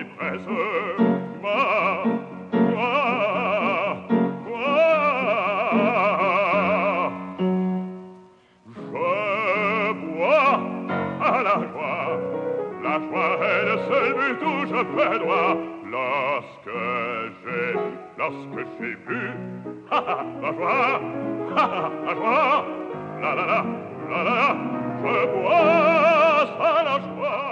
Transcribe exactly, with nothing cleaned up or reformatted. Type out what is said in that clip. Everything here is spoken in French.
l'ivresse. Ma, quoi, quoi? Je bois à la joie. La joie est le seul but où je fais droit. Lorsque j'ai, lorsque j'ai bu, ha ha, la joie, ha ha, la joie, la la la, la la la, je bois à la joie.